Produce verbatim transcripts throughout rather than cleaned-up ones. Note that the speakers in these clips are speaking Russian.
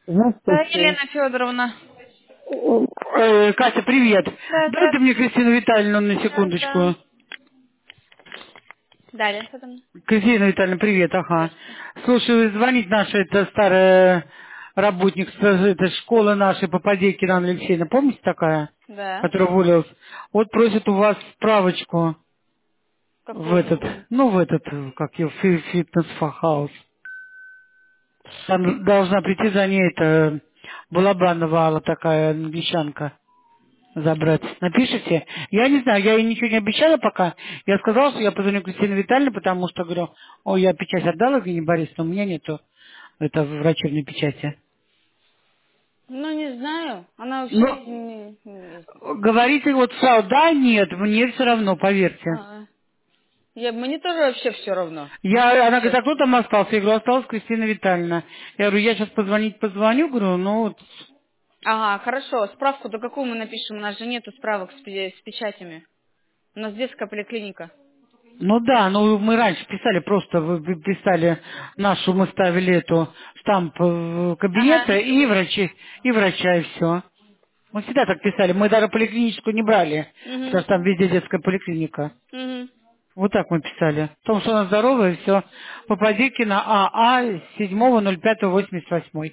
Да, Здравствуйте. Елена Федоровна. Э, Катя, привет. Да, Дай ты мне здравствуйте. Кристину Витальевну на Да, да. секундочку. Далее, Федоровна. Кристина Витальевна, привет, ага. Здравствуйте. Слушай, звонит наша эта старая работник с этой школы нашей Попадейки Рана Алексеевна, помните такая, Да. которая уволилась? Вот просит у вас справочку в Какую? этот, ну в этот, как ее, фи- фитнес-хаус. Там должна прийти за ней эта Балабанова Алла, такая англичанка. Забрать. Напишите. Я не знаю, я ей ничего не обещала пока. Я сказала, что я позвоню Кристине Витальевне, потому что, говорю, ой, я печать отдала Евгении Борисовне, у меня нету это врачебной печати. Ну, не знаю. Она Ну, вообще не, не ездит. говорите вот сразу, да, нет, мне все равно, поверьте. А, я, мне тоже вообще все равно. Я, она говорит, Вообще. а кто там остался? Я говорю, осталась Кристина Витальевна. Я говорю, я сейчас позвонить позвоню, говорю, ну вот. Ага, хорошо. Справку-то какую мы напишем? У нас же нету справок с, пе- с печатями. У нас детская поликлиника. Ну да, ну мы раньше писали, просто вы вы писали нашу, мы ставили эту штамп э, Ага. кабинета и врачи, и врача, и все. Мы всегда так писали, мы даже поликлиническую не брали, потому Угу. что там везде детская поликлиника. Угу. Вот так мы писали. В том, что она здоровая, и все. Попадите на АА седьмого ноль пятого восемьдесят восемь.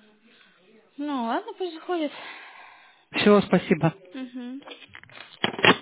Ну, ладно, пусть заходит. Все, спасибо. Угу.